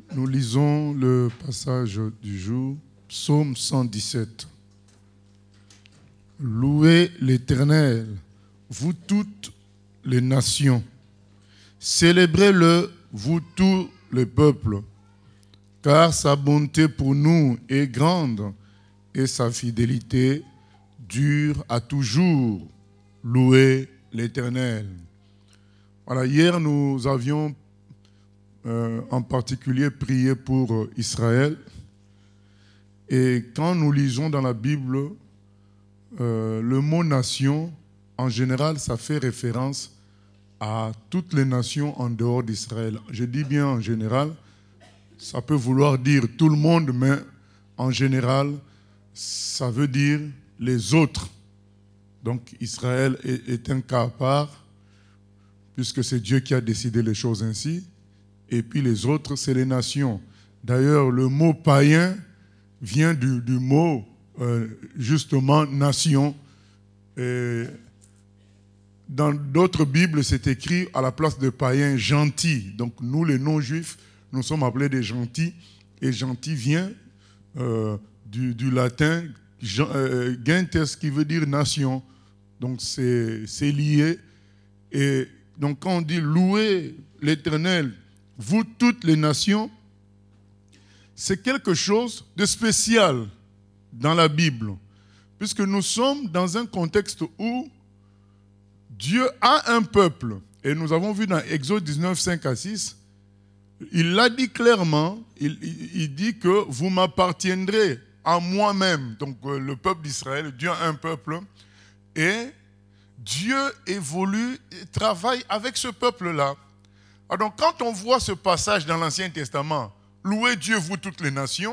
Nous lisons le passage du jour, Psaume 117. Louez l'Éternel, vous toutes les nations. Célébrez-le, vous tous les peuples, car sa bonté pour nous est grande et sa fidélité dure à toujours. Louez l'Éternel. Voilà, hier nous avions en particulier prié pour Israël. Et quand nous lisons dans la Bible, le mot nation, en général, ça fait référence à toutes les nations en dehors d'Israël. Je dis bien en général, ça peut vouloir dire tout le monde, mais en général, ça veut dire les autres. Donc Israël est un cas à part, puisque c'est Dieu qui a décidé les choses ainsi. Et puis les autres, c'est les nations. D'ailleurs, le mot païen vient du mot, justement, nation. Et dans d'autres Bibles, c'est écrit à la place de païen, gentil. Donc nous, les non-juifs, nous sommes appelés des gentils. Et gentil vient du latin gentes, qui veut dire nation. Donc c'est lié. Et donc quand on dit louer l'Éternel, vous toutes les nations, c'est quelque chose de spécial dans la Bible, puisque nous sommes dans un contexte où Dieu a un peuple. Et nous avons vu dans Exode 19, 5 à 6, il l'a dit clairement, il dit que vous m'appartiendrez à moi-même. Donc le peuple d'Israël, Dieu a un peuple, et Dieu évolue et travaille avec ce peuple-là. Alors, quand on voit ce passage dans l'Ancien Testament, louez Dieu, vous toutes les nations,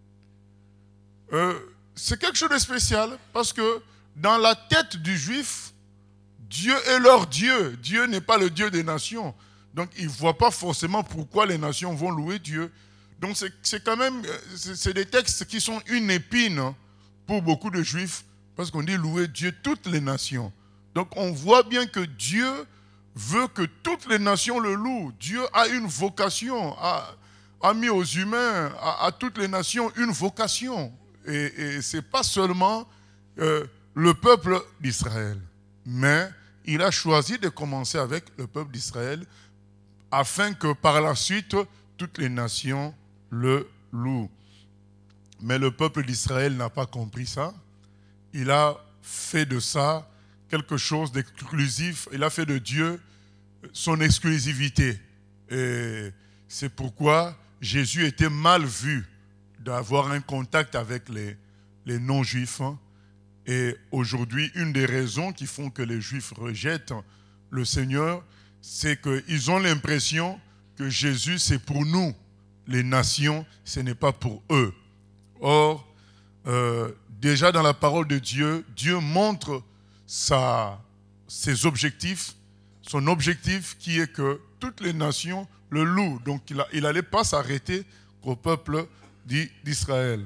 c'est quelque chose de spécial parce que dans la tête du juif, Dieu est leur Dieu. Dieu n'est pas le Dieu des nations. Donc, ils ne voient pas forcément pourquoi les nations vont louer Dieu. Donc, c'est quand même, c'est des textes qui sont une épine pour beaucoup de juifs parce qu'on dit louer Dieu toutes les nations. Donc, on voit bien que Dieu veut que toutes les nations le louent. Dieu a une vocation, a mis aux humains, à toutes les nations, une vocation. Et ce n'est pas seulement le peuple d'Israël. Mais il a choisi de commencer avec le peuple d'Israël afin que par la suite, toutes les nations le louent. Mais le peuple d'Israël n'a pas compris ça. Il a fait de ça quelque chose d'exclusif. Il a fait de Dieu son exclusivité. Et c'est pourquoi Jésus était mal vu d'avoir un contact avec les non-juifs. Et aujourd'hui, une des raisons qui font que les juifs rejettent le Seigneur, c'est qu'ils ont l'impression que Jésus, c'est pour nous, les nations, ce n'est pas pour eux. Or, déjà dans la parole de Dieu, Dieu montre ses objectifs, son objectif qui est que toutes les nations le louent. Donc il n'allait pas s'arrêter qu'au peuple d'Israël.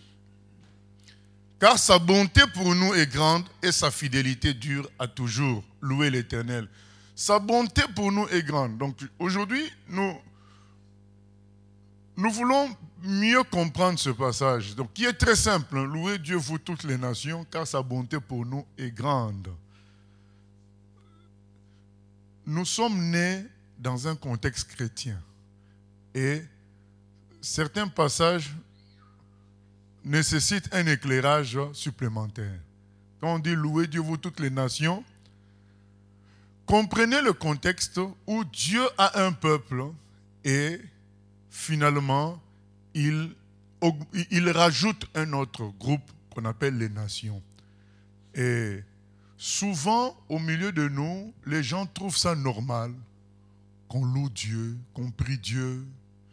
Car sa bonté pour nous est grande et sa fidélité dure à toujours. Louez l'Éternel. Sa bonté pour nous est grande. Donc aujourd'hui, nous voulons mieux comprendre ce passage, donc, qui est très simple. Louez Dieu, vous toutes les nations, car sa bonté pour nous est grande. Nous sommes nés dans un contexte chrétien. Et certains passages nécessitent un éclairage supplémentaire. Quand on dit louez Dieu, vous toutes les nations, comprenez le contexte où Dieu a un peuple et finalement, il rajoute un autre groupe qu'on appelle les nations. Et souvent, au milieu de nous, les gens trouvent ça normal qu'on loue Dieu, qu'on prie Dieu.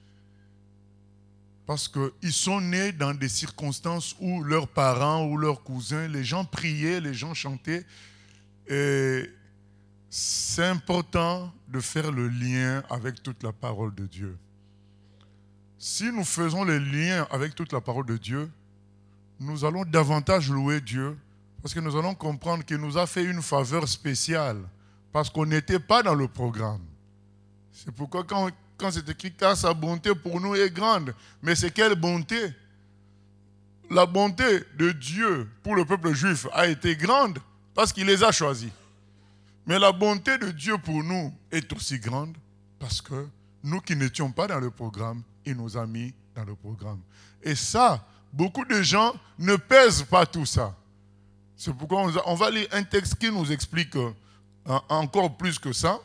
Parce qu'ils sont nés dans des circonstances où leurs parents ou leurs cousins, les gens priaient, les gens chantaient. Et c'est important de faire le lien avec toute la parole de Dieu. Si nous faisons le lien avec toute la parole de Dieu, nous allons davantage louer Dieu parce que nous allons comprendre qu'il nous a fait une faveur spéciale parce qu'on n'était pas dans le programme. C'est pourquoi quand quand c'est écrit car sa bonté pour nous est grande. Mais c'est quelle bonté? La bonté de Dieu pour le peuple juif a été grande parce qu'il les a choisis. Mais la bonté de Dieu pour nous est aussi grande parce que nous qui n'étions pas dans le programme, il nous a mis dans le programme. Et ça, beaucoup de gens ne pèsent pas tout ça. C'est pourquoi on va lire un texte qui nous explique encore plus que ça.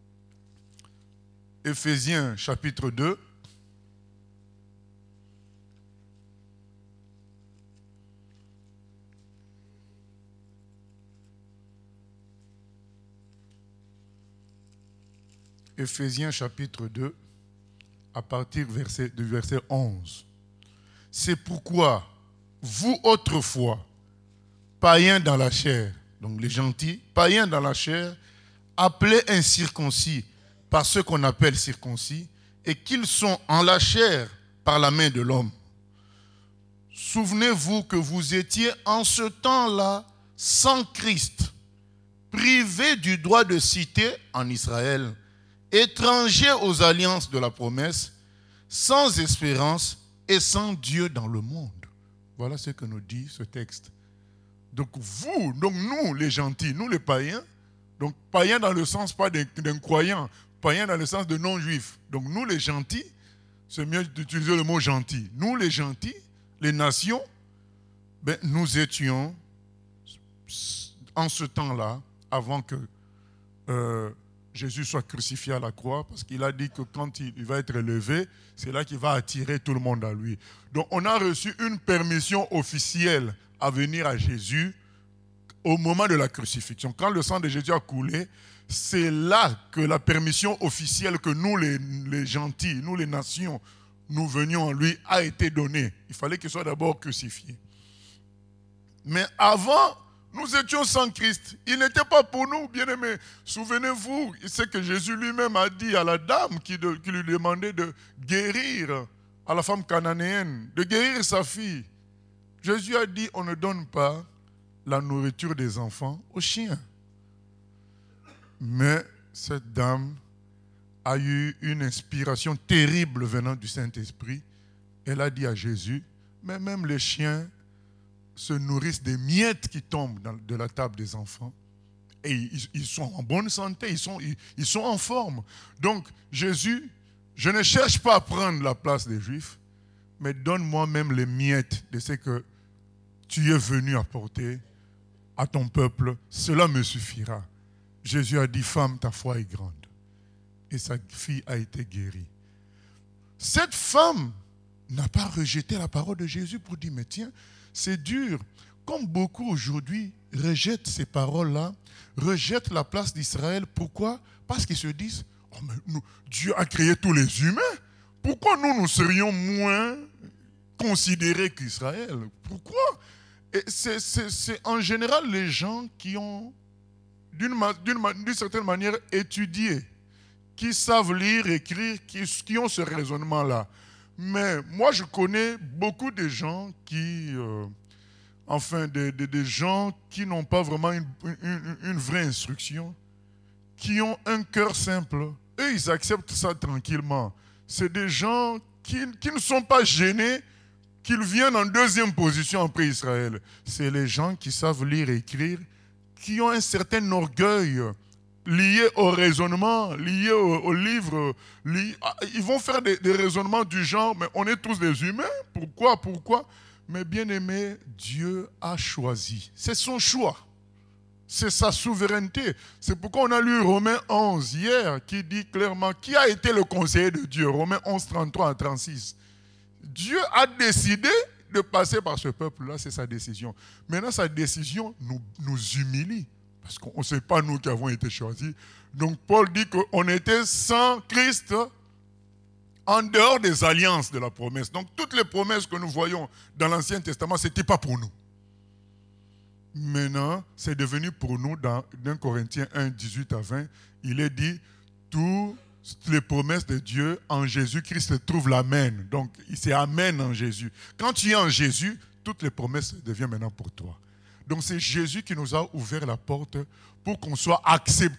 Éphésiens chapitre 2. Éphésiens chapitre 2, à partir du verset 11. C'est pourquoi, vous autrefois, païens dans la chair, donc les gentils, païens dans la chair, appelés incirconcis par ceux qu'on appelle circoncis, et qu'ils sont en la chair par la main de l'homme. Souvenez-vous que vous étiez en ce temps-là sans Christ, privés du droit de cité en Israël, étrangers aux alliances de la promesse, sans espérance et sans Dieu dans le monde. Voilà ce que nous dit ce texte. Donc nous les gentils, nous les païens, donc païens dans le sens pas d'un croyant, païens dans le sens de non-juif. Donc nous les gentils, c'est mieux d'utiliser le mot gentil. Nous les gentils, les nations, nous étions en ce temps-là, avant que Jésus soit crucifié à la croix, parce qu'il a dit que quand il va être élevé, c'est là qu'il va attirer tout le monde à lui. Donc on a reçu une permission officielle à venir à Jésus au moment de la crucifixion. Quand le sang de Jésus a coulé, c'est là que la permission officielle que nous les gentils, nous les nations, nous venions en lui a été donnée. Il fallait qu'il soit d'abord crucifié. Mais avant, nous étions sans Christ. Il n'était pas pour nous, bien-aimés. Souvenez-vous, c'est que Jésus lui-même a dit à la dame qui lui demandait de guérir, à la femme cananéenne, de guérir sa fille. Jésus a dit, on ne donne pas la nourriture des enfants aux chiens. Mais cette dame a eu une inspiration terrible venant du Saint-Esprit. Elle a dit à Jésus, mais même les chiens se nourrissent des miettes qui tombent de la table des enfants. Et ils sont en bonne santé, ils sont en forme. Donc, Jésus, je ne cherche pas à prendre la place des Juifs, mais donne-moi même les miettes de ce que tu es venu apporter à ton peuple. Cela me suffira. Jésus a dit, femme, ta foi est grande. Et sa fille a été guérie. Cette femme n'a pas rejeté la parole de Jésus pour dire, mais tiens, c'est dur. Comme beaucoup aujourd'hui rejettent ces paroles-là, rejettent la place d'Israël. Pourquoi? Parce qu'ils se disent, oh, mais Dieu a créé tous les humains. Pourquoi nous serions moins considérés qu'Israël? Pourquoi? Et c'est en général les gens qui ont, d'une certaine manière, étudié, qui savent lire, écrire, qui ont ce raisonnement-là. Mais moi, je connais beaucoup de gens qui, des gens qui n'ont pas vraiment une vraie instruction, qui ont un cœur simple. Eux, ils acceptent ça tranquillement. C'est des gens qui ne sont pas gênés qu'ils viennent en deuxième position après Israël. C'est les gens qui savent lire et écrire, qui ont un certain orgueil lié au raisonnement, lié au livre. Ils vont faire des raisonnements du genre, mais on est tous des humains, pourquoi? Mais bien aimé, Dieu a choisi. C'est son choix. C'est sa souveraineté. C'est pourquoi on a lu Romains 11 hier, qui dit clairement, qui a été le conseiller de Dieu? Romains 11, 33 à 36. Dieu a décidé de passer par ce peuple-là, c'est sa décision. Maintenant, sa décision nous humilie. Parce qu'on ne sait pas nous qui avons été choisis. Donc Paul dit qu'on était sans Christ en dehors des alliances de la promesse. Donc toutes les promesses que nous voyons dans l'Ancien Testament, ce n'était pas pour nous. Maintenant, c'est devenu pour nous dans 1 Corinthiens 1, 18 à 20. Il est dit, toutes les promesses de Dieu en Jésus-Christ trouvent l'amen. Donc c'est amen en Jésus. Quand tu es en Jésus, toutes les promesses deviennent maintenant pour toi. Donc c'est Jésus qui nous a ouvert la porte pour qu'on soit accepté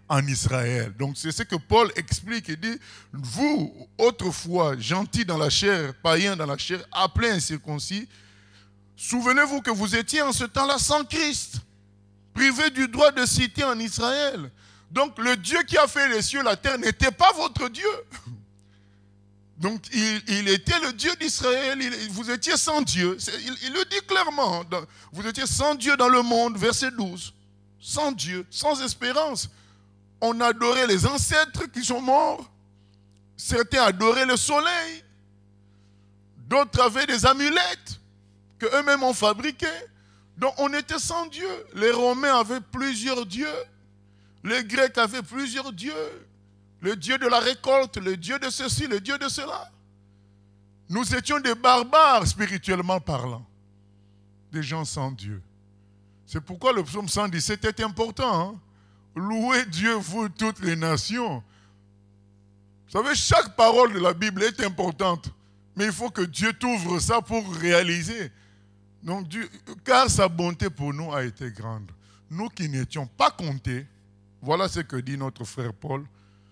en Israël. Donc c'est ce que Paul explique. Il dit, vous, autrefois, gentils dans la chair, païens dans la chair, appelés incirconcis, souvenez-vous que vous étiez en ce temps-là sans Christ, privés du droit de cité en Israël. Donc le Dieu qui a fait les cieux et la terre n'était pas votre Dieu. Donc il était le Dieu d'Israël, vous étiez sans Dieu. Il le dit clairement, vous étiez sans Dieu dans le monde, verset 12. Sans Dieu, sans espérance. On adorait les ancêtres qui sont morts. Certains adoraient le soleil. D'autres avaient des amulettes qu'eux-mêmes ont fabriquées. Donc on était sans Dieu. Les Romains avaient plusieurs dieux. Les Grecs avaient plusieurs dieux. Le Dieu de la récolte, le Dieu de ceci, le Dieu de cela. Nous étions des barbares spirituellement parlant. Des gens sans Dieu. C'est pourquoi le psaume 117 est important. Hein? Louez Dieu, vous toutes les nations. Vous savez, chaque parole de la Bible est importante. Mais il faut que Dieu t'ouvre ça pour réaliser. Donc, car sa bonté pour nous a été grande. Nous qui n'étions pas comptés, voilà ce que dit notre frère Paul.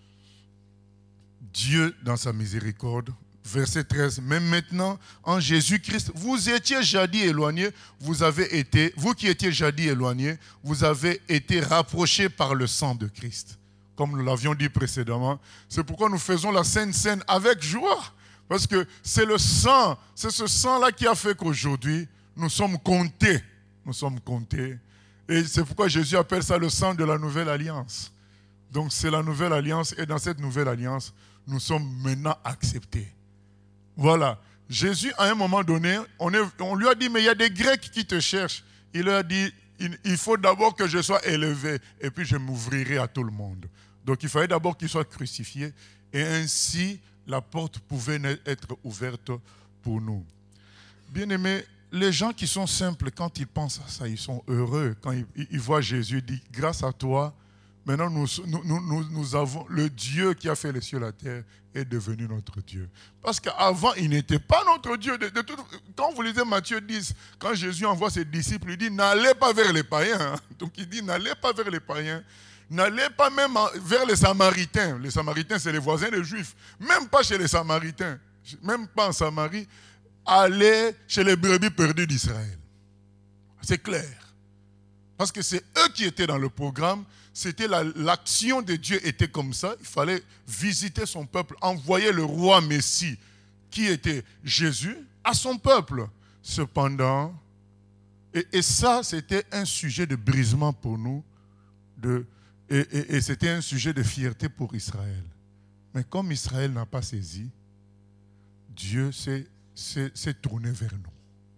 Dieu, dans sa miséricorde, verset 13, même maintenant, en Jésus-Christ, vous étiez jadis éloignés, vous qui étiez jadis éloignés, vous avez été rapprochés par le sang de Christ. Comme nous l'avions dit précédemment, c'est pourquoi nous faisons la Sainte Seine avec joie. Parce que c'est le sang, c'est ce sang-là qui a fait qu'aujourd'hui, nous sommes comptés. Nous sommes comptés. Et c'est pourquoi Jésus appelle ça le sang de la nouvelle alliance. Donc c'est la nouvelle alliance, et dans cette nouvelle alliance, nous sommes maintenant acceptés. Voilà. Jésus, à un moment donné, on lui a dit, mais il y a des Grecs qui te cherchent. Il leur a dit, il faut d'abord que je sois élevé, et puis je m'ouvrirai à tout le monde. Donc il fallait d'abord qu'il soit crucifié, et ainsi la porte pouvait être ouverte pour nous. Bien-aimés, les gens qui sont simples, quand ils pensent à ça, ils sont heureux. Quand ils voient Jésus, ils disent, grâce à toi, maintenant, nous avons le Dieu qui a fait les cieux et la terre est devenu notre Dieu. Parce qu'avant, il n'était pas notre Dieu. Quand vous lisez Matthieu 10, quand Jésus envoie ses disciples, il dit, n'allez pas vers les païens. Donc il dit, n'allez pas vers les païens. N'allez pas même vers les Samaritains. Les Samaritains, c'est les voisins des Juifs. Même pas chez les Samaritains. Même pas en Samarie. Allez chez les brebis perdues d'Israël. C'est clair. Parce que c'est eux qui étaient dans le programme. C'était l'action de Dieu était comme ça. Il fallait visiter son peuple, envoyer le roi Messie, qui était Jésus, à son peuple. Cependant, et ça, c'était un sujet de brisement pour nous, et c'était un sujet de fierté pour Israël. Mais comme Israël n'a pas saisi, Dieu s'est tourné vers nous.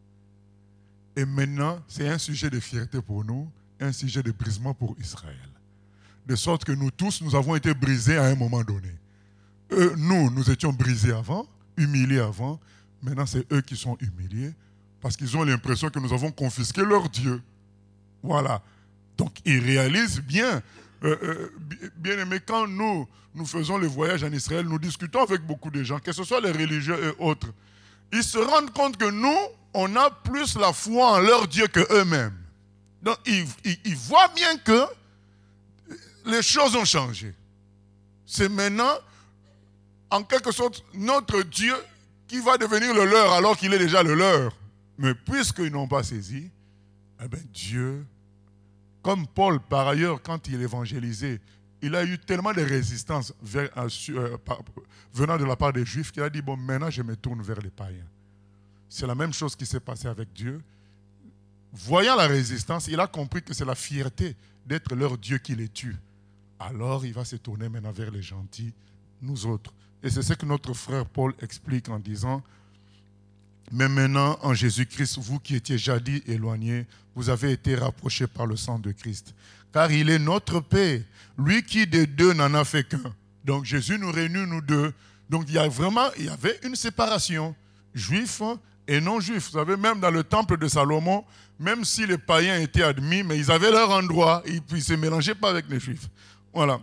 Et maintenant, c'est un sujet de fierté pour nous, un sujet de brisement pour Israël. De sorte que nous tous, nous avons été brisés à un moment donné. Nous étions brisés avant, humiliés avant. Maintenant, c'est eux qui sont humiliés parce qu'ils ont l'impression que nous avons confisqué leur Dieu. Voilà. Donc, ils réalisent bien, bien aimé, quand nous faisons le voyage en Israël, nous discutons avec beaucoup de gens, que ce soit les religieux et autres. Ils se rendent compte que nous, on a plus la foi en leur Dieu qu'eux-mêmes. Donc, ils voient bien que les choses ont changé. C'est maintenant, en quelque sorte, notre Dieu qui va devenir le leur alors qu'il est déjà le leur. Mais puisqu'ils n'ont pas saisi, eh bien Dieu, comme Paul par ailleurs, quand il évangélisait, il a eu tellement de résistance venant de la part des Juifs qu'il a dit, bon, maintenant je me tourne vers les païens. C'est la même chose qui s'est passée avec Dieu. Voyant la résistance, il a compris que c'est la fierté d'être leur Dieu qui les tue. Alors il va se tourner maintenant vers les gentils, nous autres. Et c'est ce que notre frère Paul explique en disant, mais maintenant en Jésus-Christ, vous qui étiez jadis éloignés, vous avez été rapprochés par le sang de Christ. Car il est notre paix, lui qui des deux n'en a fait qu'un. Donc Jésus nous réunit, nous deux. Donc il y avait une séparation, juifs et non-juifs. Vous savez, même dans le temple de Salomon, même si les païens étaient admis, mais ils avaient leur endroit, et puis ils ne se mélangeaient pas avec les juifs. Voilà.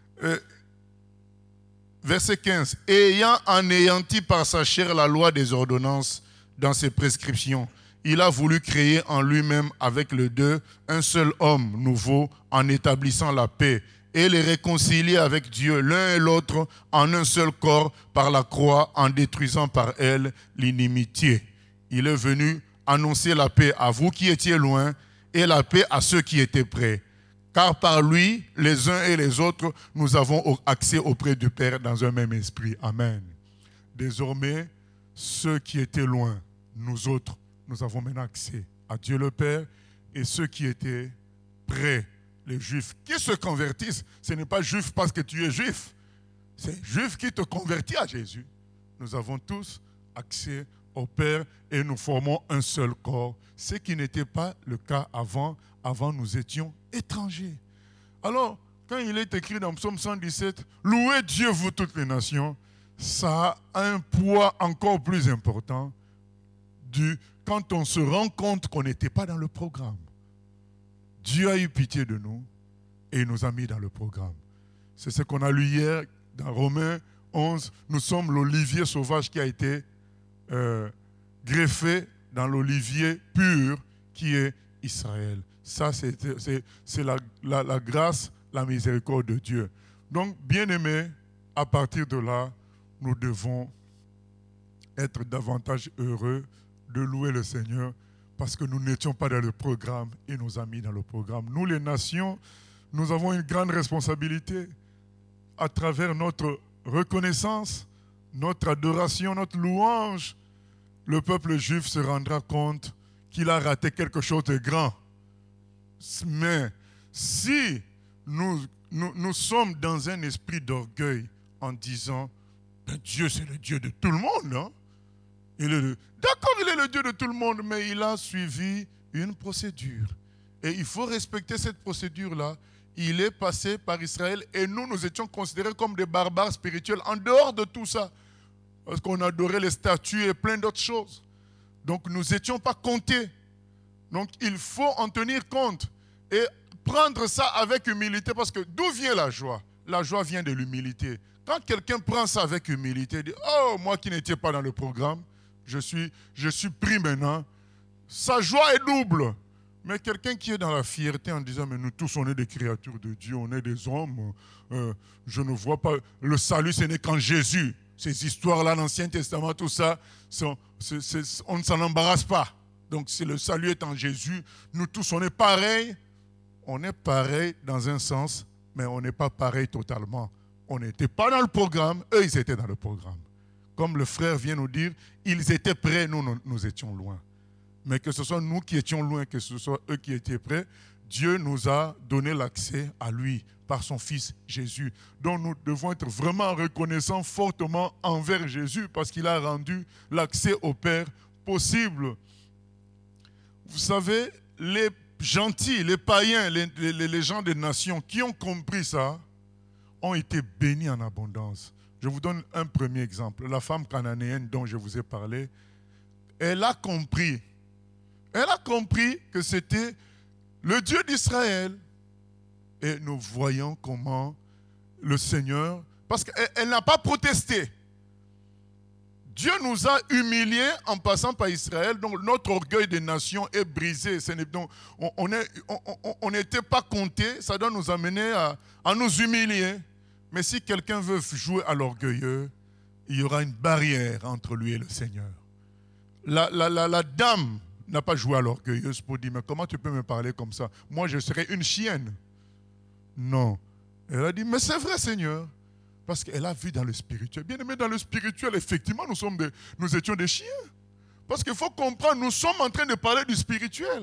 Verset 15. Ayant anéanti par sa chair la loi des ordonnances dans ses prescriptions, il a voulu créer en lui-même avec les deux un seul homme nouveau en établissant la paix et les réconcilier avec Dieu, l'un et l'autre, en un seul corps, par la croix, en détruisant par elle l'inimitié. Il est venu annoncer la paix à vous qui étiez loin et la paix à ceux qui étaient près. Car par lui, les uns et les autres, nous avons accès auprès du Père dans un même esprit. Amen. Désormais, ceux qui étaient loin, nous autres, nous avons maintenant accès à Dieu le Père, et ceux qui étaient près, les Juifs, qui se convertissent. Ce n'est pas juif parce que tu es juif, c'est juif qui te convertit à Jésus. Nous avons tous accès au Père et nous formons un seul corps, ce qui n'était pas le cas avant. Avant, nous étions étrangers. Alors, quand il est écrit dans Psaume 117, « Louez Dieu, vous toutes les nations », ça a un poids encore plus important quand on se rend compte qu'on n'était pas dans le programme. Dieu a eu pitié de nous et il nous a mis dans le programme. C'est ce qu'on a lu hier dans Romains 11. Nous sommes l'olivier sauvage qui a été greffé dans l'olivier pur qui est Israël. Ça, c'est la grâce, la miséricorde de Dieu. Donc, bien-aimés, à partir de là, nous devons être davantage heureux de louer le Seigneur parce que nous n'étions pas dans le programme et nous a mis dans le programme. Nous, les nations, nous avons une grande responsabilité à travers notre reconnaissance, notre adoration, notre louange. Le peuple juif se rendra compte qu'il a raté quelque chose de grand. Mais si nous sommes dans un esprit d'orgueil en disant Dieu, c'est le Dieu de tout le monde. Hein? D'accord, il est le Dieu de tout le monde, mais il a suivi une procédure. Et il faut respecter cette procédure-là. Il est passé par Israël et nous étions considérés comme des barbares spirituels en dehors de tout ça. Parce qu'on adorait les statues et plein d'autres choses. Donc nous n'étions pas comptés. Donc il faut en tenir compte et prendre ça avec humilité parce que d'où vient la joie? La joie vient de l'humilité. Quand quelqu'un prend ça avec humilité, dit « Oh, moi qui n'étais pas dans le programme, je suis pris maintenant. » Sa joie est double. Mais quelqu'un qui est dans la fierté en disant « Mais nous tous, on est des créatures de Dieu, on est des hommes. Je ne vois pas. Le salut, ce n'est qu'en Jésus. » Ces histoires-là, l'Ancien Testament, tout ça, on ne s'en embarrasse pas. Donc, si le salut est en Jésus, nous tous, on est pareils. On est pareils dans un sens, mais on n'est pas pareils totalement. On n'était pas dans le programme, eux, ils étaient dans le programme. Comme le frère vient nous dire, ils étaient prêts, nous étions loin. Mais que ce soit nous qui étions loin, que ce soit eux qui étaient prêts, Dieu nous a donné l'accès à lui par son Fils Jésus. Donc nous devons être vraiment reconnaissants fortement envers Jésus parce qu'il a rendu l'accès au Père possible. Vous savez, les gentils, les païens, les gens des nations qui ont compris ça, ont été bénis en abondance. Je vous donne un premier exemple. La femme cananéenne dont je vous ai parlé, elle a compris que c'était le Dieu d'Israël. Et nous voyons comment le Seigneur, parce qu'elle n'a pas protesté. Dieu nous a humiliés en passant par Israël, donc notre orgueil des nations est brisé. On n'était pas comptés, ça doit nous amener à nous humilier. Mais si quelqu'un veut jouer à l'orgueilleux, il y aura une barrière entre lui et le Seigneur. La dame n'a pas joué à l'orgueilleuse pour dire, mais comment tu peux me parler comme ça? Moi, je serais une chienne. Non. Elle a dit, mais c'est vrai, Seigneur. Parce qu'elle a vu dans le spirituel. Bien aimé, dans le spirituel, effectivement, nous étions des chiens. Parce qu'il faut comprendre, nous sommes en train de parler du spirituel.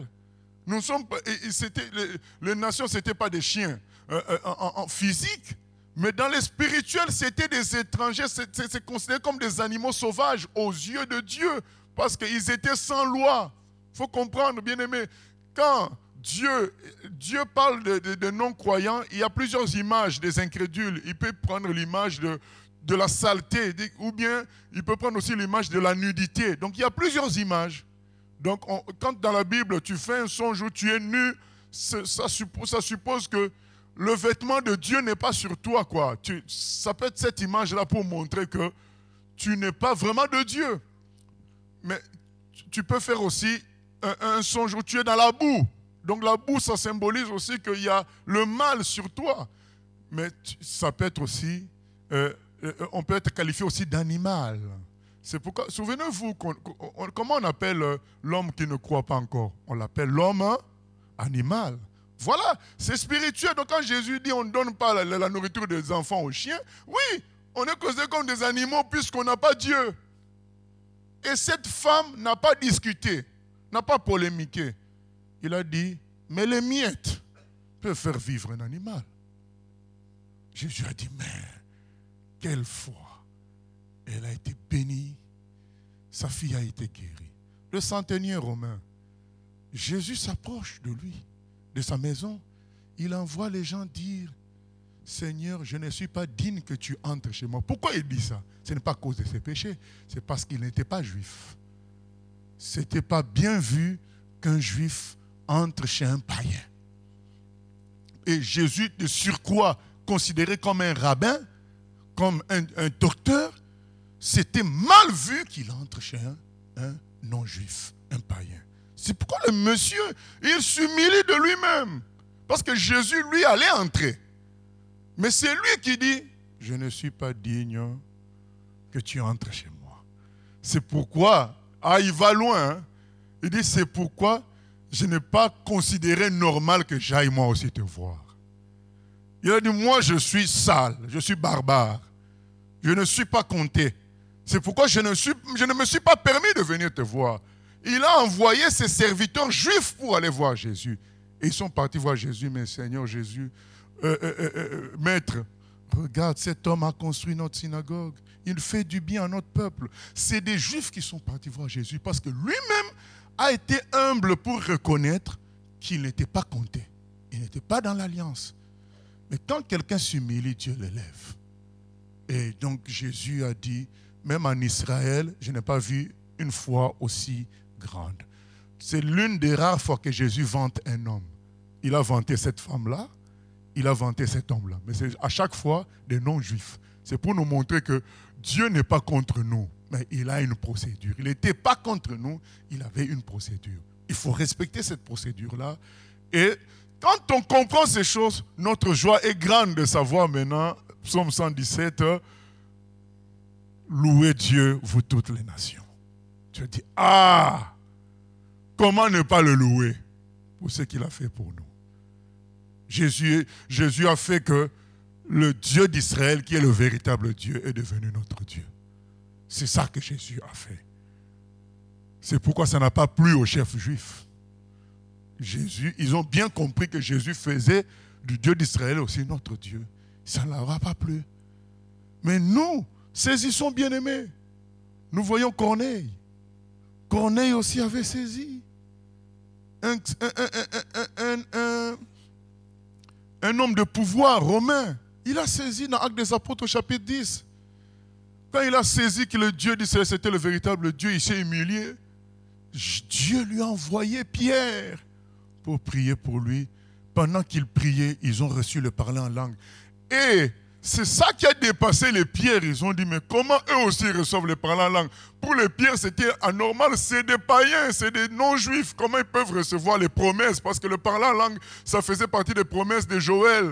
Les nations, ce n'étaient pas des chiens en physique. Mais dans le spirituel, c'était des étrangers, c'est considéré comme des animaux sauvages aux yeux de Dieu, parce qu'ils étaient sans loi. Il faut comprendre, bien-aimé, quand Dieu parle de non-croyants, il y a plusieurs images des incrédules. Il peut prendre l'image de la saleté, ou bien il peut prendre aussi l'image de la nudité. Donc il y a plusieurs images. Donc quand dans la Bible, tu fais un songe où tu es nu, ça suppose que le vêtement de Dieu n'est pas sur toi, quoi. Ça peut être cette image-là pour montrer que tu n'es pas vraiment de Dieu. Mais tu peux faire aussi un songe où tu es dans la boue. Donc la boue, ça symbolise aussi qu'il y a le mal sur toi. mais ça peut être aussi, on peut être qualifié aussi d'animal. C'est pourquoi, souvenez-vous, comment on appelle l'homme qui ne croit pas encore? On l'appelle l'homme animal. Voilà, c'est spirituel. Donc quand Jésus dit on ne donne pas la nourriture des enfants aux chiens, oui, on est considéré comme des animaux puisqu'on n'a pas Dieu. Et cette femme n'a pas discuté, n'a pas polémiqué. Il a dit, mais les miettes peuvent faire vivre un animal. Jésus a dit, mais quelle foi! Elle a été bénie, sa fille a été guérie. Le centenier romain, Jésus s'approche de lui, de sa maison. Il envoie les gens dire, Seigneur, je ne suis pas digne que tu entres chez moi. Pourquoi il dit ça? Ce n'est pas à cause de ses péchés, c'est parce qu'il n'était pas juif. Ce n'était pas bien vu qu'un juif entre chez un païen. Et Jésus, de surcroît, considéré comme un rabbin, comme un docteur, c'était mal vu qu'il entre chez un non-juif, un païen. C'est pourquoi le monsieur, il s'humilie de lui-même. Parce que Jésus, lui, allait entrer. Mais c'est lui qui dit, je ne suis pas digne que tu entres chez moi. C'est pourquoi, il va loin. Hein? Il dit, c'est pourquoi je n'ai pas considéré normal que j'aille moi aussi te voir. Il a dit, moi je suis sale, je suis barbare. Je ne suis pas compté. C'est pourquoi je ne me suis pas permis de venir te voir. Il a envoyé ses serviteurs juifs pour aller voir Jésus. Et ils sont partis voir Jésus, mais Seigneur Jésus, Maître, regarde, cet homme a construit notre synagogue. Il fait du bien à notre peuple. C'est des juifs qui sont partis voir Jésus parce que lui-même a été humble pour reconnaître qu'il n'était pas compté. Il n'était pas dans l'alliance. Mais quand quelqu'un s'humilie, Dieu l'élève. Et donc Jésus a dit, même en Israël, je n'ai pas vu une foi aussi grande. C'est l'une des rares fois que Jésus vante un homme. Il a vanté cette femme-là, il a vanté cet homme-là. Mais c'est à chaque fois des non-juifs. C'est pour nous montrer que Dieu n'est pas contre nous, mais il a une procédure. Il n'était pas contre nous, il avait une procédure. Il faut respecter cette procédure-là. Et quand on comprend ces choses, notre joie est grande de savoir maintenant, Psaume 117, louez Dieu, vous toutes les nations. Tu dis, comment ne pas le louer pour ce qu'il a fait pour nous. Jésus a fait que le Dieu d'Israël, qui est le véritable Dieu, est devenu notre Dieu. C'est ça que Jésus a fait. C'est pourquoi ça n'a pas plu aux chefs juifs. Ils ont bien compris que Jésus faisait du Dieu d'Israël aussi notre Dieu. Ça ne leur a pas plu. Mais nous, saisissons bien-aimés. Nous voyons Corneille. Corneille aussi avait saisi. Un homme de pouvoir romain. Il a saisi dans Actes des Apôtres au chapitre 10. Quand il a saisi que le Dieu d'Israël c'était le véritable Dieu, il s'est humilié. Dieu lui a envoyé Pierre pour prier pour lui. Pendant qu'il priait, ils ont reçu le parler en langue. Et c'est ça qui a dépassé les pierres. Ils ont dit, mais comment eux aussi reçoivent le parler en langue? Pour les pierres, c'était anormal. C'est des païens, c'est des non-juifs. Comment ils peuvent recevoir les promesses? Parce que le parler en langue, ça faisait partie des promesses de Joël.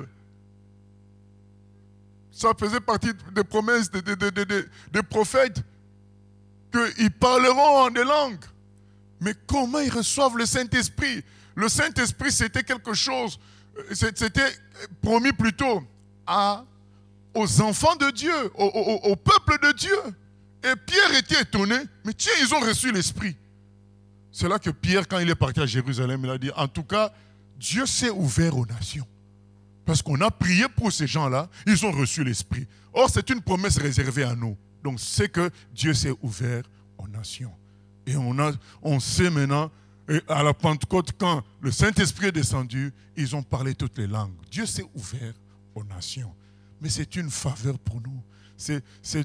Ça faisait partie des promesses des prophètes. Qu'ils parleront en des langues. Mais comment ils reçoivent le Saint-Esprit? Le Saint-Esprit, c'était quelque chose, c'était promis plutôt aux enfants de Dieu, au peuple de Dieu. Et Pierre était étonné, mais tiens, ils ont reçu l'Esprit. C'est là que Pierre, quand il est parti à Jérusalem, il a dit, en tout cas, Dieu s'est ouvert aux nations. Parce qu'on a prié pour ces gens-là, ils ont reçu l'Esprit. Or, c'est une promesse réservée à nous. Donc, c'est que Dieu s'est ouvert aux nations. Et on sait maintenant, et à la Pentecôte, quand le Saint-Esprit est descendu, ils ont parlé toutes les langues. Dieu s'est ouvert aux nations. Mais c'est une faveur pour nous. C'est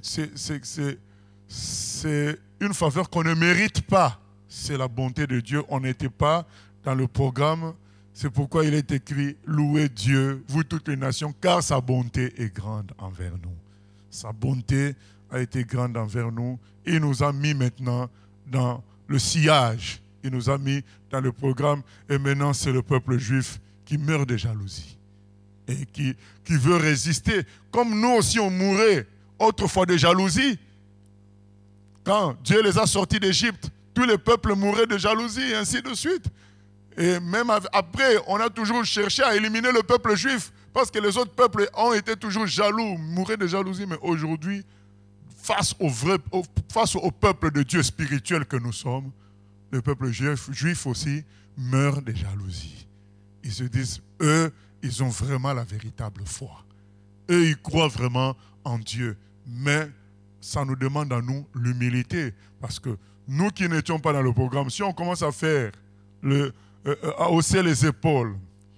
une faveur qu'on ne mérite pas. C'est la bonté de Dieu. On n'était pas dans le programme. C'est pourquoi il est écrit « Louez Dieu, vous toutes les nations, car sa bonté est grande envers nous. » Sa bonté a été grande envers nous. Il nous a mis maintenant dans le sillage. Il nous a mis dans le programme. Et maintenant, c'est le peuple juif qui meurt de jalousie. et qui veut résister. Comme nous aussi on mourait autrefois de jalousie. Quand Dieu les a sortis d'Égypte, tous les peuples mouraient de jalousie et ainsi de suite. Et même après, on a toujours cherché à éliminer le peuple juif parce que les autres peuples ont été toujours jaloux, mouraient de jalousie. Mais aujourd'hui, face au peuple de Dieu spirituel que nous sommes, le peuple juif aussi meurt de jalousie. Ils se disent, eux, ils ont vraiment la véritable foi. Eux, ils croient vraiment en Dieu. Mais ça nous demande à nous l'humilité. Parce que nous qui n'étions pas dans le programme, si on commence à faire, à hausser les épaules,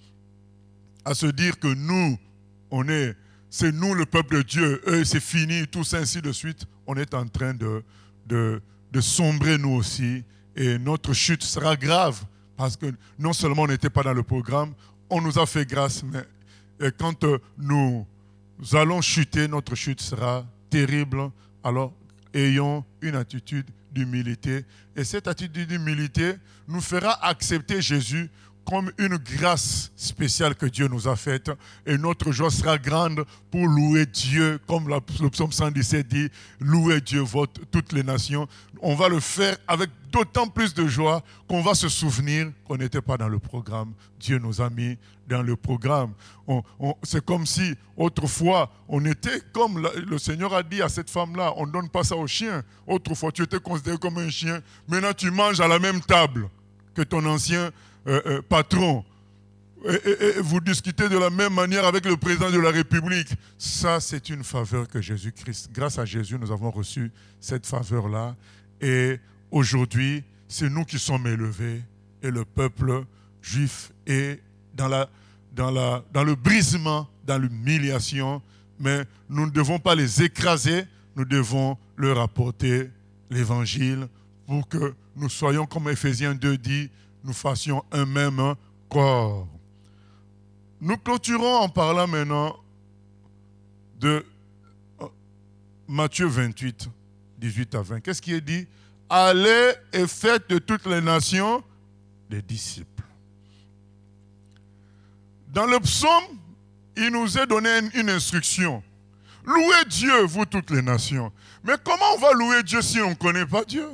à se dire que nous, c'est nous le peuple de Dieu, eux c'est fini, tout ça, ainsi de suite, on est en train de sombrer nous aussi. Et notre chute sera grave. Parce que non seulement on n'était pas dans le programme, on nous a fait grâce, mais quand nous allons chuter, notre chute sera terrible. Alors, ayons une attitude d'humilité. Et cette attitude d'humilité nous fera accepter Jésus comme une grâce spéciale que Dieu nous a faite. Et notre joie sera grande pour louer Dieu, comme le psaume 117 dit, louez Dieu, toutes les nations. On va le faire avec d'autant plus de joie qu'on va se souvenir qu'on n'était pas dans le programme. Dieu nous a mis dans le programme. C'est comme si autrefois, on était comme le Seigneur a dit à cette femme-là, on ne donne pas ça aux chiens. Autrefois, tu étais considéré comme un chien. Maintenant, tu manges à la même table que ton ancien patron. Et vous discutez de la même manière avec le président de la République. Ça, c'est une faveur que Jésus-Christ, grâce à Jésus, nous avons reçu cette faveur-là. Et aujourd'hui, c'est nous qui sommes élevés et le peuple juif est dans le brisement, dans l'humiliation. Mais nous ne devons pas les écraser, nous devons leur apporter l'évangile pour que nous soyons, comme Éphésiens 2 dit, nous fassions un même corps. Nous clôturons en parlant maintenant de Matthieu 28, 18 à 20. Qu'est-ce qui est dit? Allez et faites de toutes les nations des disciples. Dans le psaume, il nous est donné une instruction. Louez Dieu, vous toutes les nations. Mais comment on va louer Dieu si on ne connaît pas Dieu?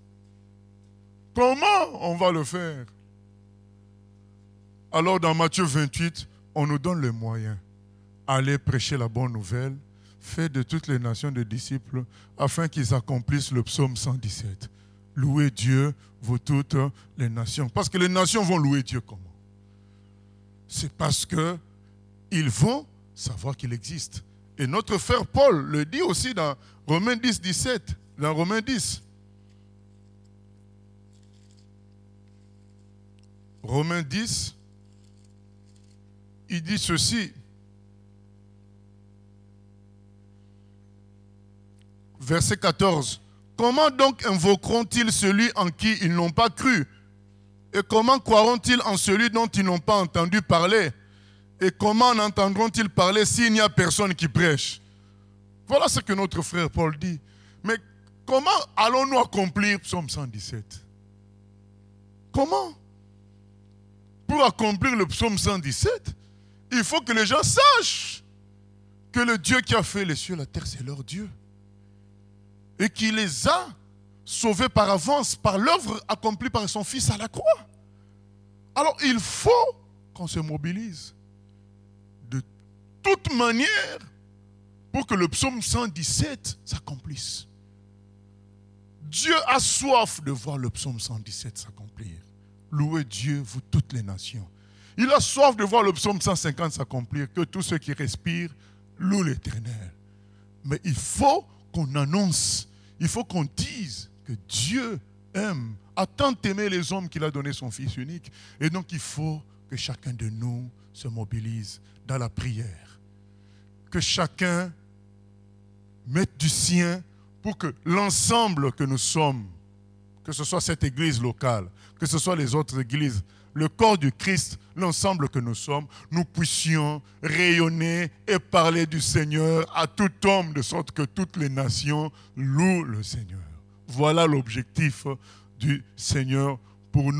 Comment on va le faire? Alors dans Matthieu 28, on nous donne les moyens. Allez prêcher la bonne nouvelle, faites de toutes les nations des disciples, afin qu'ils accomplissent le psaume 117. Louez Dieu, vous toutes les nations. Parce que les nations vont louer Dieu comment? C'est parce qu'ils vont savoir qu'il existe. Et notre frère Paul le dit aussi dans Romains 10, 17. Dans Romains 10. Romains 10, il dit ceci. Verset 14. Comment donc invoqueront-ils celui en qui ils n'ont pas cru? Et comment croiront-ils en celui dont ils n'ont pas entendu parler? Et comment en entendront-ils parler s'il n'y a personne qui prêche? Voilà ce que notre frère Paul dit. Mais comment allons-nous accomplir Psaume 117? Comment? Pour accomplir le Psaume 117, il faut que les gens sachent que le Dieu qui a fait les cieux et la terre, c'est leur Dieu. Et qu'il les a sauvés par avance, par l'œuvre accomplie par son Fils à la croix. Alors il faut qu'on se mobilise de toute manière pour que le psaume 117 s'accomplisse. Dieu a soif de voir le psaume 117 s'accomplir. Louez Dieu, vous toutes les nations. Il a soif de voir le psaume 150 s'accomplir, que tous ceux qui respirent louent l'Éternel. Mais il faut qu'on annonce, il faut qu'on dise que Dieu aime, a tant aimé les hommes qu'il a donné son Fils unique. Et donc il faut que chacun de nous se mobilise dans la prière. Que chacun mette du sien pour que l'ensemble que nous sommes, que ce soit cette église locale, que ce soit les autres églises, le corps du Christ, l'ensemble que nous sommes, nous puissions rayonner et parler du Seigneur à tout homme, de sorte que toutes les nations louent le Seigneur. Voilà l'objectif du Seigneur pour nous.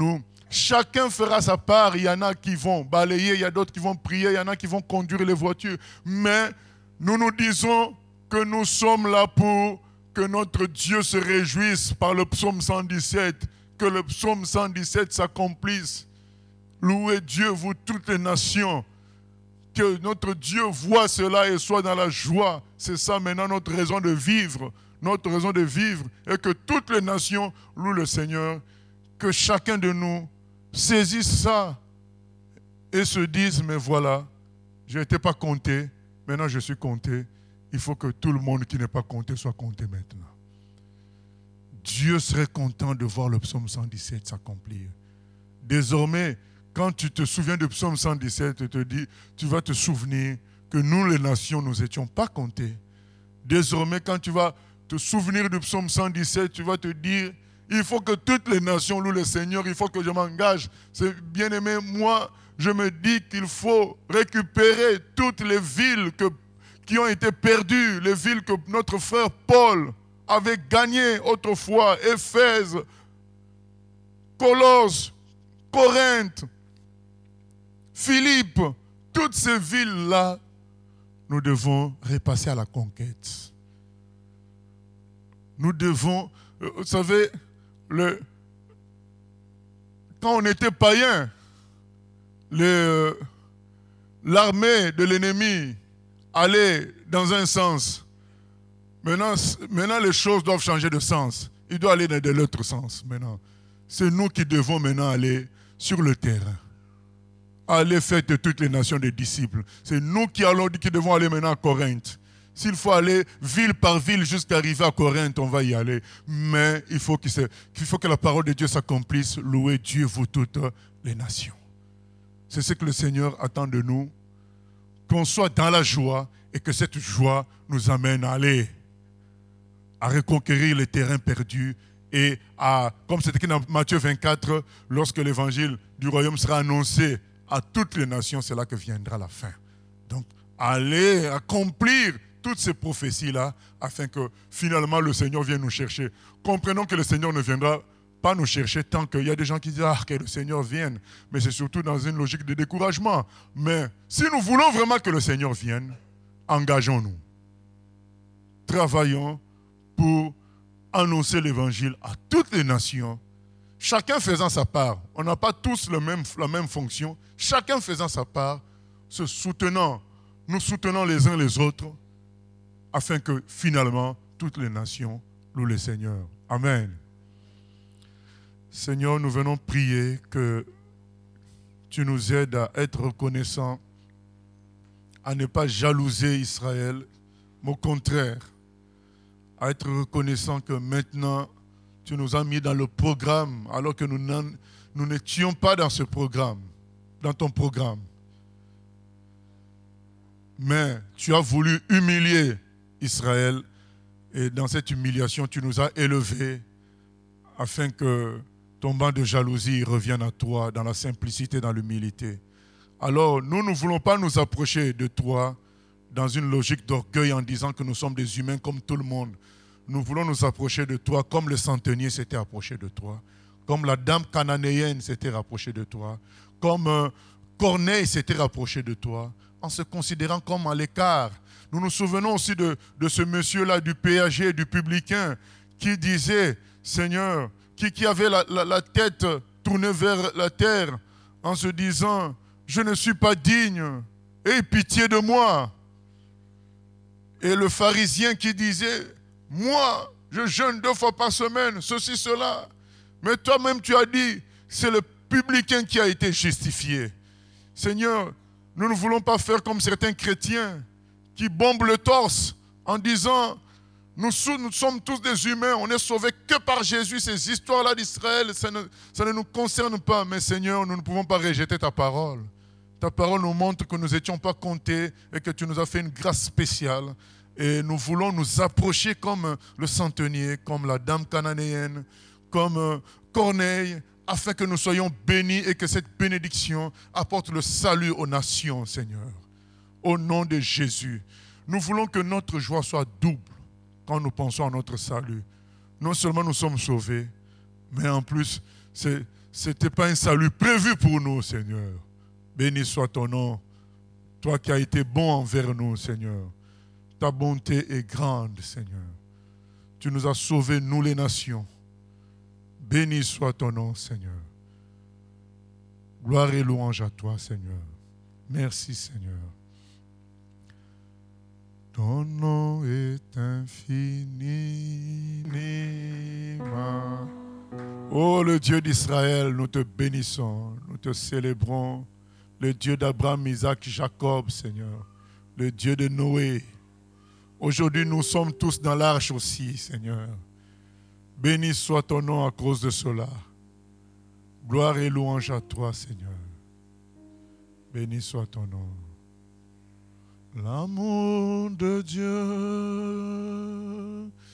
Chacun fera sa part. Il y en a qui vont balayer, il y a d'autres qui vont prier, il y en a qui vont conduire les voitures. Mais nous nous disons que nous sommes là pour que notre Dieu se réjouisse par le psaume 117, que le psaume 117 s'accomplisse. Louez Dieu, vous toutes les nations. Que notre Dieu voit cela et soit dans la joie. C'est ça maintenant notre raison de vivre. Notre raison de vivre est que toutes les nations louent le Seigneur. Que chacun de nous saisisse ça et se dise, mais voilà, je n'étais pas compté, maintenant je suis compté. Il faut que tout le monde qui n'est pas compté soit compté maintenant. Dieu serait content de voir le psaume 117 s'accomplir. Désormais, quand tu te souviens du psaume 117, tu vas te souvenir que nous, les nations, nous n'étions pas comptés. Désormais, quand tu vas te souvenir du psaume 117, tu vas te dire, il faut que toutes les nations louent le Seigneur, il faut que je m'engage. C'est bien aimé, moi, je me dis qu'il faut récupérer toutes les villes qui ont été perdues, les villes que notre frère Paul avait gagnées autrefois, Éphèse, Colosse, Corinthe, Philippe, toutes ces villes-là, nous devons repasser à la conquête. Nous devons, vous savez, quand on était païen, l'armée de l'ennemi allait dans un sens. Maintenant, les choses doivent changer de sens. Il doit aller dans l'autre sens maintenant. C'est nous qui devons maintenant aller sur le terrain. Aller faire de toutes les nations des disciples. C'est nous qui devons aller maintenant à Corinthe. S'il faut aller ville par ville jusqu'à arriver à Corinthe, on va y aller. Mais il faut que la parole de Dieu s'accomplisse. Louez Dieu, vous toutes les nations. C'est ce que le Seigneur attend de nous. Qu'on soit dans la joie et que cette joie nous amène à aller, à reconquérir les terrains perdus et comme c'est écrit dans Matthieu 24, lorsque l'évangile du royaume sera annoncé à toutes les nations, c'est là que viendra la fin. Donc, allez accomplir toutes ces prophéties-là afin que finalement le Seigneur vienne nous chercher. Comprenons que le Seigneur ne viendra pas nous chercher tant qu'il y a des gens qui disent que le Seigneur vienne. Mais c'est surtout dans une logique de découragement. Mais si nous voulons vraiment que le Seigneur vienne, engageons-nous. Travaillons pour annoncer l'évangile à toutes les nations, chacun faisant sa part. On n'a pas tous la même fonction. Chacun faisant sa part, nous soutenons les uns les autres, afin que finalement, toutes les nations louent le Seigneur. Amen. Seigneur, nous venons prier que tu nous aides à être reconnaissants, à ne pas jalouser Israël, mais au contraire, à être reconnaissants que maintenant, tu nous as mis dans le programme, alors que nous n'étions pas dans ce programme, dans ton programme. Mais tu as voulu humilier Israël, et dans cette humiliation, tu nous as élevés afin que ton banc de jalousie revienne à toi dans la simplicité, dans l'humilité. Alors, nous ne voulons pas nous approcher de toi dans une logique d'orgueil en disant que nous sommes des humains comme tout le monde. Nous voulons nous approcher de toi comme le centenier s'était approché de toi, comme la dame cananéenne s'était rapprochée de toi, comme Corneille s'était rapproché de toi, en se considérant comme à l'écart. Nous nous souvenons aussi de ce monsieur-là, du péager, du publicain, qui disait, Seigneur, qui avait la tête tournée vers la terre, en se disant, je ne suis pas digne, aie pitié de moi. Et le pharisien qui disait, moi, je jeûne 2 fois par semaine, ceci, cela. Mais toi-même, tu as dit, c'est le publicain qui a été justifié. Seigneur, nous ne voulons pas faire comme certains chrétiens qui bombent le torse en disant, nous sommes tous des humains, on est sauvés que par Jésus. Ces histoires-là d'Israël, ça ne nous concerne pas. Mais Seigneur, nous ne pouvons pas rejeter ta parole. Ta parole nous montre que nous n'étions pas comptés et que tu nous as fait une grâce spéciale. Et nous voulons nous approcher comme le centenier, comme la dame cananéenne, comme Corneille, afin que nous soyons bénis et que cette bénédiction apporte le salut aux nations, Seigneur. Au nom de Jésus, nous voulons que notre joie soit double quand nous pensons à notre salut. Non seulement nous sommes sauvés, mais en plus, Ce n'était pas un salut prévu pour nous, Seigneur. Béni soit ton nom. Toi qui as été bon envers nous, Seigneur. Ta bonté est grande, Seigneur. Tu nous as sauvés, nous les nations. Béni soit ton nom, Seigneur. Gloire et louange à toi, Seigneur. Merci, Seigneur. Ton nom est infiniment. Oh, le Dieu d'Israël, nous te bénissons, nous te célébrons. Le Dieu d'Abraham, Isaac, Jacob, Seigneur. Le Dieu de Noé. Aujourd'hui, nous sommes tous dans l'arche aussi, Seigneur. Béni soit ton nom à cause de cela. Gloire et louange à toi, Seigneur. Béni soit ton nom. L'amour de Dieu